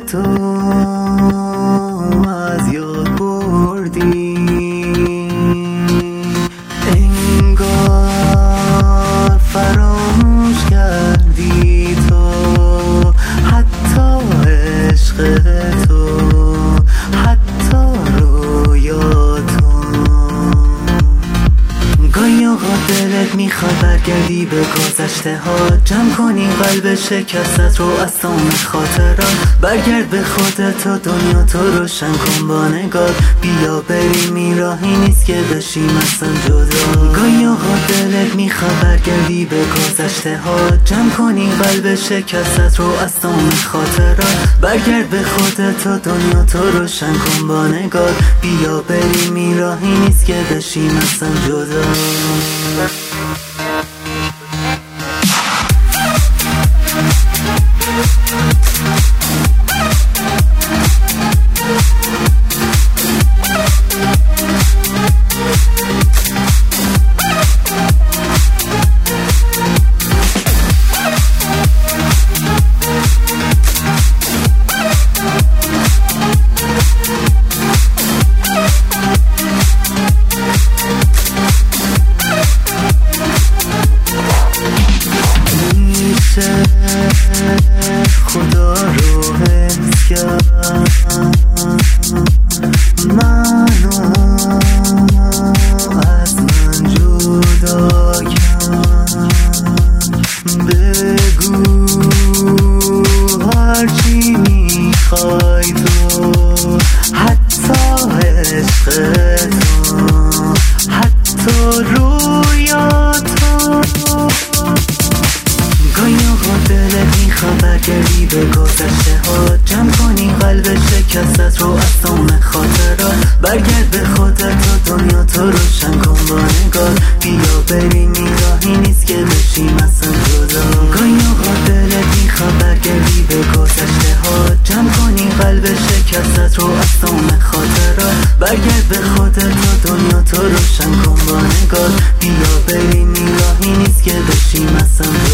تو از یاد بردی، انگار فراموش کردی تو حتی عشق تو، حتی رویاتو. گاهی اوقات دلت میخواد برگردی به گذشته ها، جمع کنی قلب شکستت رو از تمام خاطرات. برگرد به خودت و دنیا تو روشن کن با نگاه، بیا بریم راهی نیست که بشیم اصلا جدا. گاهی اوقات دلت میخواد برگردی به گذشته ها، جمع کنی قلب شکستت رو از تمام خاطرات. برگرد به خودت و دنیا تو روشن کن با نگاه، بیا بریم راهی نیست که بشیم اصلا جدا. خدا رو حفظ کرد منو از من جدا کرد. بگو هرچی میخوای تو، حتی عشق تو، حتی رویاتو. گاهی اوقات دلت میخواد برگردی به گذشته ها، جمع کنی قلب شکستت رو از تمام خاطرات. برگرد به خودت و دنیا تو روشن کن با نگاه، بیا بریم راهی نیست که بشیم اصلا جدا. گاهی اوقات دلت میخواد برگردی به گذشته ها، جمع کنی قلب شکستت رو از تمام خاطرات. برگرد به خودت و دنیا تو روشن کن با نگاه، بیا بریم راهی نیست که بشیم اصلا